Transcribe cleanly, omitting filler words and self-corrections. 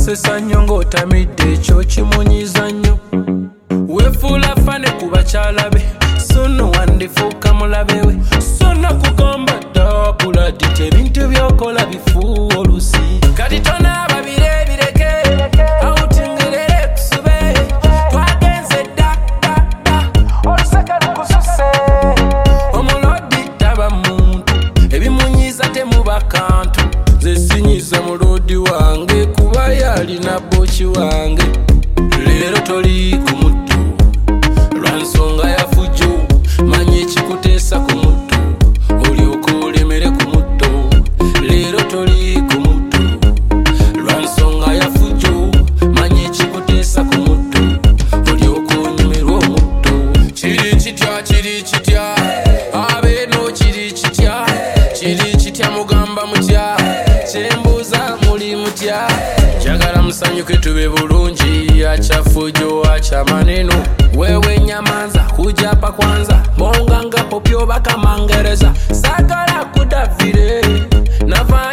basesa nnyo ng'otamidde ekyo kimunyiza nnyo weefuula fane ku bakyala be so no wandifuuka mulabe we so nakugamba ddapuladi ebintu byokola bifuuwa olusi kati tonaaba birebireke awutingirere kusube twagenze dda oluseke lukususe omulodi taba muntu ebimunyiza temuba kantu nze sinyiza mulodi wange kuba yalina boki wange leero toli ku muttu lwansonga ya fujjo manye ekikuteesa ku muttu olyoka olemere ku muttu leero toli ku muttu lwansonga ya fujjo manye ekikuteesa ku muttu olyoka onyumirwa omuttu kiri kitya abeeno kiri kitya mugamba mutya kyembuuza muli mutya njagala musanyuke tube bulungi akyafujjo akyamaneno wewe nyamanza kujapa kwanza mbonga nga popyo bakamangereza sagala kudavire nava